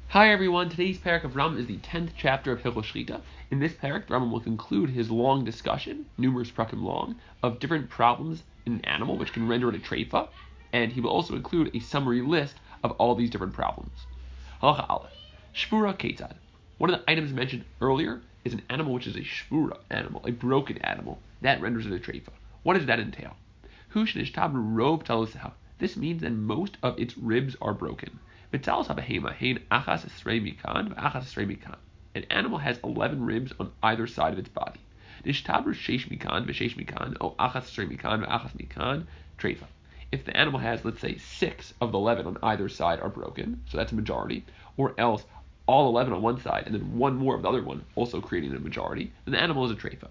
Hi everyone, today's parak of Rambam is the 10th chapter of Hilchos Shchita. In this parak, Rambam will conclude his long discussion, numerous prakim long, of different problems in an animal which can render it a treifa, and he will also include a summary list of all these different problems. Halacha Aleph, Shvura Ketzad. One of the items mentioned earlier is an animal which is a shvura animal, a broken animal. That renders it a treifa. What does that entail? Hu shenishtab rov taloseha. This means that most of its ribs are broken. An animal has 11 ribs on either side of its body. If the animal has, let's say, 6 of the 11 on either side are broken, so that's a majority, or else all 11 on one side and then one more of the other one also creating a majority, then the animal is a treifa.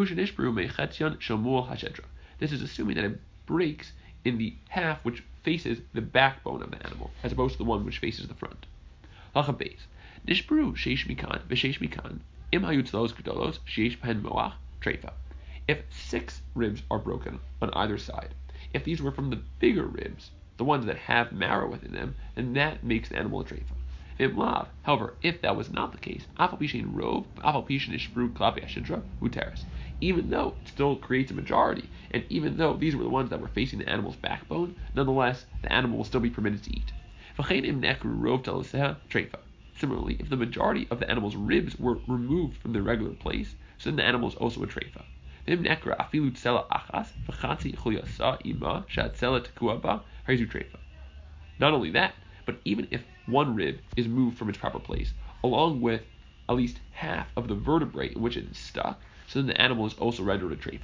This is assuming that it breaks in the half which faces the backbone of the animal, as opposed to the one which faces the front. Halacha Beis. Nishbru sheish mikan v'sheish mikan im hayutzlos gedolos sheish pen moach treifa. If 6 ribs are broken on either side, if these were from the bigger ribs, the ones that have marrow within them, then that makes the animal a treifa. However, if that was not the case, even though it still creates a majority, and even though these were the ones that were facing the animal's backbone, nonetheless, the animal will still be permitted to eat. Similarly, if the majority of the animal's ribs were removed from their regular place, so then the animal is also a treifa. Not only that, but even if one rib is moved from its proper place, along with at least half of the vertebrae in which it is stuck, so then the animal is also rendered a treifa.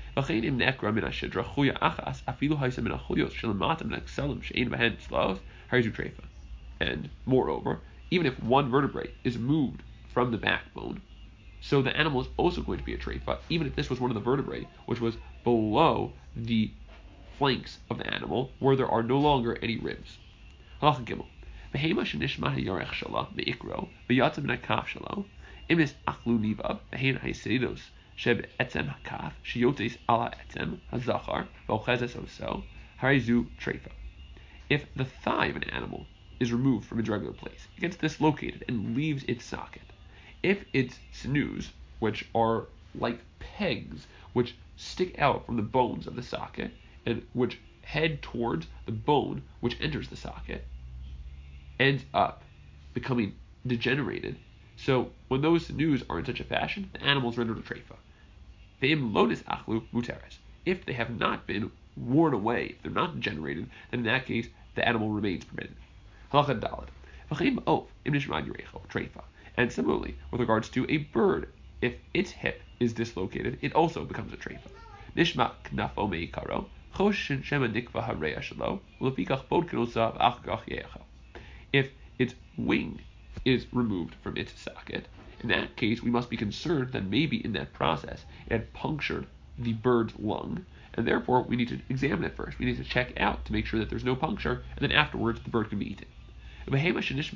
And moreover, even if one vertebrae is moved from the backbone, so the animal is also going to be a treifa, even if this was one of the vertebrae which was below the flanks of the animal, where there are no longer any ribs. Halacha Gimel. Behema shenishma hayarech shala meikro v'yatza min hakaf shalo imnis achlu nivab behin hayisedos sheb etzem hakaf shiyotes ala etzem hazachar v'ochezes oso harizu treifa. If the thigh of an animal is removed from its regular place, it gets dislocated and leaves its socket. If its sinews, which are like pegs which stick out from the bones of the socket and which head towards the bone which enters the socket, ends up becoming degenerated. So when those sinews are in such a fashion, the animal is rendered a treifa. Ve'im lonis achlu muteres. If they have not been worn away, if they're not degenerated, then in that case the animal remains permitted. Halacha Daled. V'chein of im nishmad yurecho treifa. And similarly, with regards to a bird, if its hip is dislocated, it also becomes a treifa. Nishma knafo meikaro chosh shema nikva hareya shalo ulefikach bod kenosa v'achgach yecha. If its wing is removed from its socket, in that case we must be concerned that maybe in that process it had punctured the bird's lung, and therefore we need to examine it first. We need to check out to make sure that there's no puncture, and then afterwards the bird can be eaten. If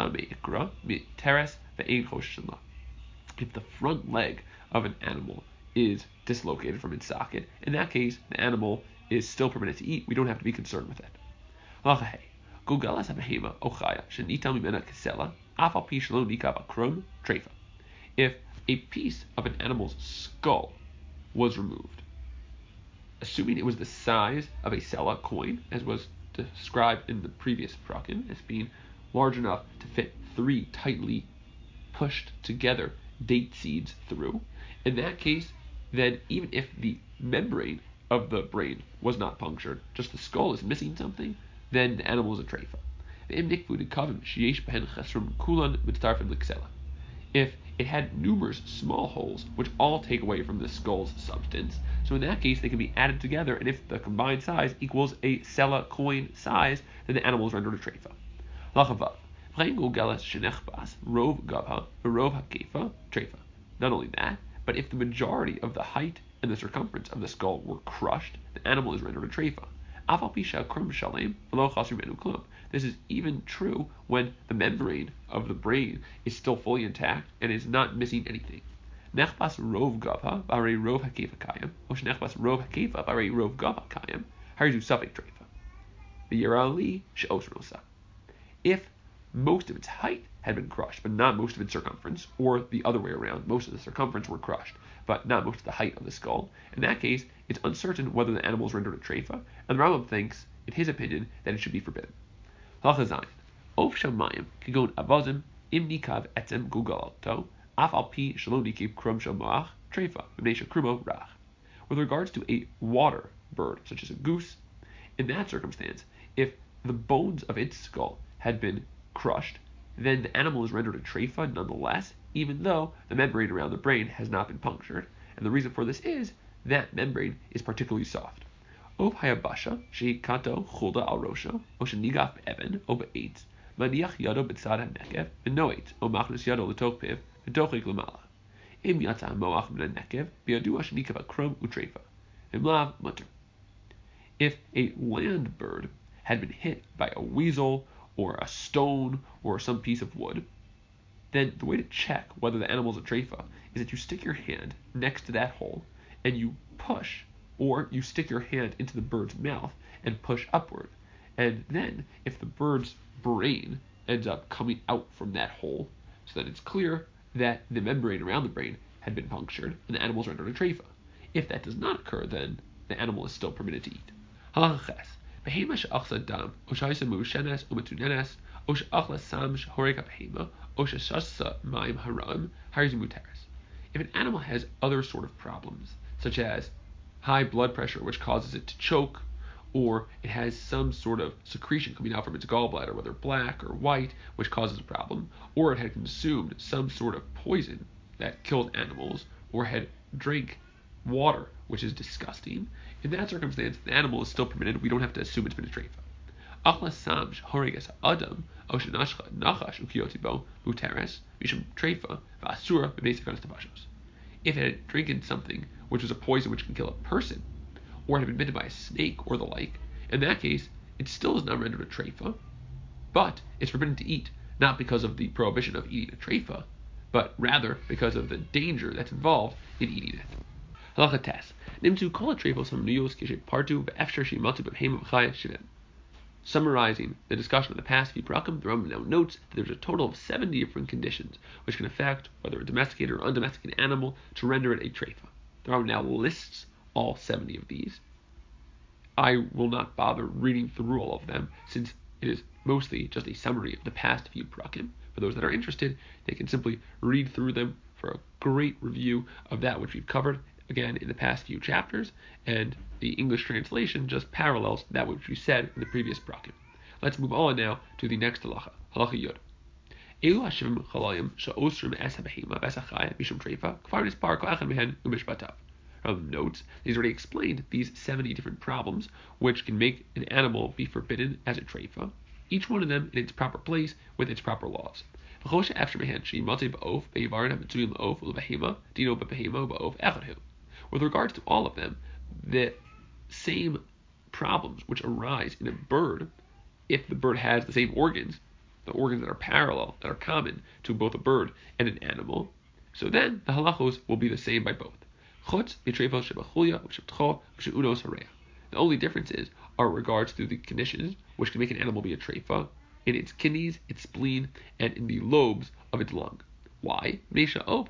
the front leg of an animal is dislocated from its socket, in that case the animal is still permitted to eat. We don't have to be concerned with it. If a piece of an animal's skull was removed, assuming it was the size of a sela coin, as was described in the previous prakim as being large enough to fit 3 tightly pushed together date seeds through, in that case, then even if the membrane of the brain was not punctured, just the skull is missing something, then the animal is a treifa. If it had numerous small holes which all take away from the skull's substance, so in that case they can be added together, and if the combined size equals a sela coin size, then the animal is rendered a treifa. Not only that, but if the majority of the height and the circumference of the skull were crushed, the animal is rendered a treifa. This is even true when the membrane of the brain is still fully intact and is not missing anything. Nechbas rov gava b'arei rov hakefa kayim, or nechbas rov hakefa b'arei rov gava kayim, harizu safek treifa. V'yirali she'osr nosa. If most of its height had been crushed, but not most of its circumference, or the other way around, most of the circumference were crushed, but not most of the height of the skull. In that case, it's uncertain whether the animal is rendered a treifa, and the Rambam thinks, in his opinion, that it should be forbidden. Halacha Zayin. Of shamayim kigon avazim im nikav etzem gugalto af al pi shelo nikib krum shel moach treifa b'nei shekrumo rach. With regards to a water bird, such as a goose, in that circumstance, if the bones of its skull had been crushed, then the animal is rendered a treifa nonetheless, even though the membrane around the brain has not been punctured. And the reason for this is that membrane is particularly soft. Ov hayabasha sheikato chulda al rosho, o shenigaf be'eben, o be'etz, maniach yado b'tzad ha'nekev, v'noet, o machnus yado l'toch piv, v'tochik l'mala. Im yatza ha'moach min ha'nekev, b'yadua shenikav ha'krum utreifa. Im lav mutter. If a land bird had been hit by a weasel or a stone or some piece of wood, then the way to check whether the animal is a treifa is that you stick your hand next to that hole and you push, or you stick your hand into the bird's mouth and push upward. And then if the bird's brain ends up coming out from that hole, so that it's clear that the membrane around the brain had been punctured and the animal is rendered a treifa. If that does not occur, then the animal is still permitted to eat. Halacha ches. Behema she'achza dam, o she'isa meushenes o metunenes, o she'achla sam shehorek ha'behema, o she'shasa maim haram, harzi muteres. If an animal has other sort of problems, such as high blood pressure, which causes it to choke, or it has some sort of secretion coming out from its gallbladder, whether black or white, which causes a problem, or it had consumed some sort of poison that killed animals, or had drank water, which is disgusting, in that circumstance, the animal is still permitted. We don't have to assume it's been a treifa. Achla sam shehoreges adam o shenashcha nachash ukiyotibo muteres mishum treifa v'asura b'meisik anastapashos. If it had drinking something which was a poison which can kill a person, or it had been bitten by a snake or the like, in that case, it still is not rendered a treifa, but it's forbidden to eat, not because of the prohibition of eating a treifa, but rather because of the danger that's involved in eating it. Halacha tes. Nimtu kol ha-treifos hamnuyos kishe-partu ve'efshar she'imatu b'behema v'chaya shivim. Summarizing the discussion of the past few parakim, the Rambam now notes that there's a total of 70 different conditions which can affect whether a domesticated or undomesticated animal to render it a treifa. The Rambam now lists all 70 of these. I will not bother reading through all of them, since it is mostly just a summary of the past few parakim. For those that are interested, they can simply read through them for a great review of that which we've covered, again, in the past few chapters, and the English translation just parallels that which we said in the previous parakim. Let's move on now to the next halacha, halacha yud. Elu hashivim chalayim she'osrim es habehima v'es hachaya mishum treifa kfar nispar kol echad mehen u'mishpatav. Notes, he's already explained these 70 different problems which can make an animal be forbidden as a treifa, each one of them in its proper place with its proper laws. With regards to all of them, the same problems which arise in a bird, if the bird has the same organs, the organs that are parallel, that are common to both a bird and an animal, so then the halachos will be the same by both. The only differences are regards to the conditions which can make an animal be a treifa, in its kidneys, its spleen, and in the lobes of its lung. Why? Because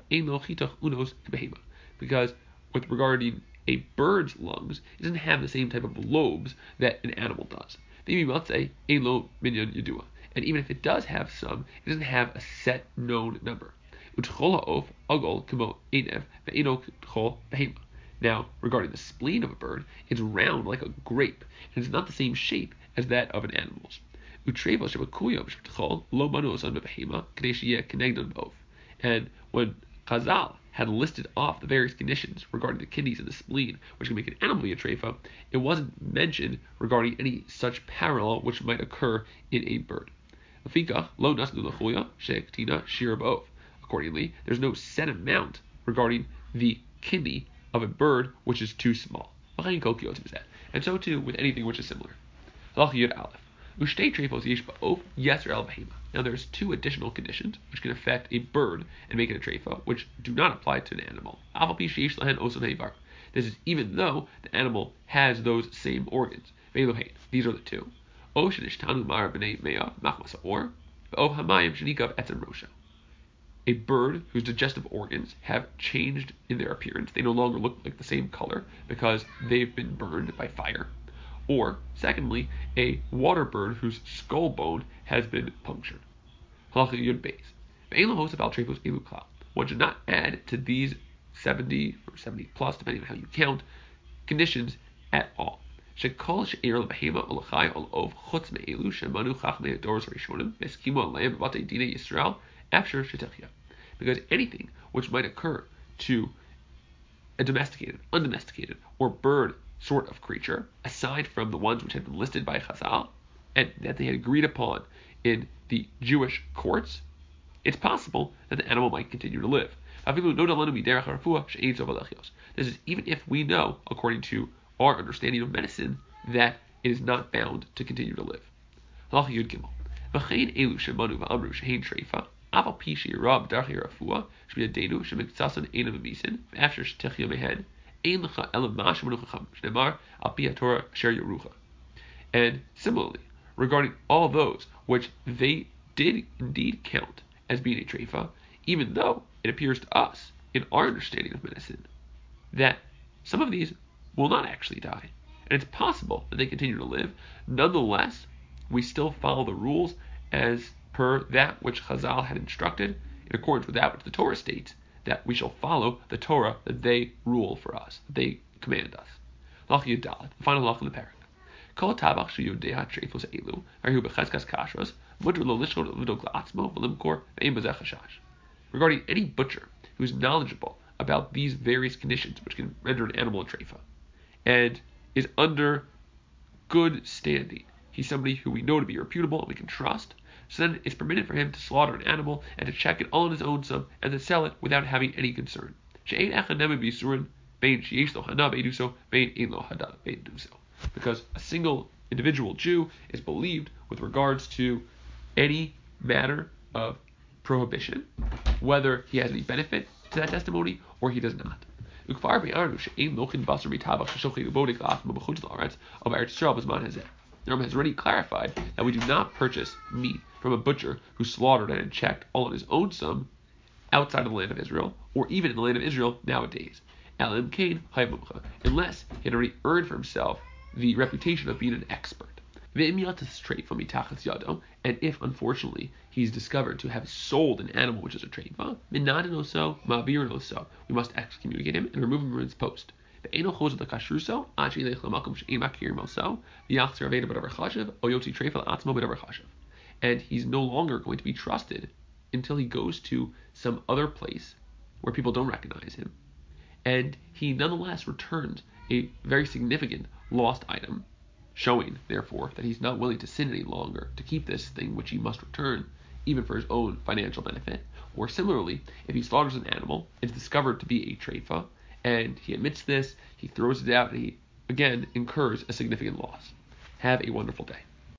with regarding a bird's lungs, it doesn't have the same type of lobes that an animal does. Maybe let's say and even if it does have some, it doesn't have a set known number. Now, regarding the spleen of a bird, it's round like a grape, and it's not the same shape as that of an animal's. And when Chazal had listed off the various conditions regarding the kidneys and the spleen, which can make an animal be a treifa, it wasn't mentioned regarding any such parallel which might occur in a bird. Accordingly, there's no set amount regarding the kidney of a bird which is too small. And so too with anything which is similar. Now there's two additional conditions which can affect a bird and make it a treifa, which do not apply to an animal. This is even though the animal has those same organs. These are the two. V'ov hamayim shenikav etzem rosha. A bird whose digestive organs have changed in their appearance. They no longer look like the same color because they've been burned by fire. Or, secondly, a water bird whose skull bone has been punctured. Halacha Yud Beis. One should not add to these 70 or 70 plus, depending on how you count, conditions at all. Because anything which might occur to a domesticated, undomesticated, or bird sort of creature, aside from the ones which had been listed by Chazal, and that they had agreed upon in the Jewish courts, it's possible that the animal might continue to live. This is even if we know, according to our understanding of medicine, that it is not bound to continue to live. And similarly, regarding all those which they did indeed count as being a treifa, even though it appears to us, in our understanding of medicine, that some of these will not actually die, and it's possible that they continue to live, nonetheless, we still follow the rules as per that which Chazal had instructed, in accordance with that which the Torah states, that we shall follow the Torah that they rule for us, that they command us. Halacha Yud Daled, the final halacha in the parak. Kol tabach sheyodei treifos elu, arhu becheskas kashros, mutar lo lishchot l'dog la'atzmo v'limkor ve'im b'zeh chashash. Regarding any butcher who is knowledgeable about these various conditions which can render an animal a treifa, and is under good standing, he's somebody who we know to be reputable and we can trust, so then it's permitted for him to slaughter an animal and to check it all on his own sum and to sell it without having any concern. Because a single individual Jew is believed with regards to any matter of prohibition, whether he has any benefit to that testimony or he does not. The Rambam has already clarified that we do not purchase meat from a butcher who slaughtered and checked all on his own sum outside of the land of Israel, or even in the land of Israel nowadays, unless he had already earned for himself the reputation of being an expert. And if, unfortunately, he's discovered to have sold an animal which is a treifa, we must excommunicate him and remove him from his post. And he's no longer going to be trusted until he goes to some other place where people don't recognize him, and he nonetheless returns a very significant lost item, showing, therefore, that he's not willing to sin any longer to keep this thing which he must return, even for his own financial benefit. Or similarly, if he slaughters an animal, it's discovered to be a treifa, and he admits this, he throws it out, and he, again, incurs a significant loss. Have a wonderful day.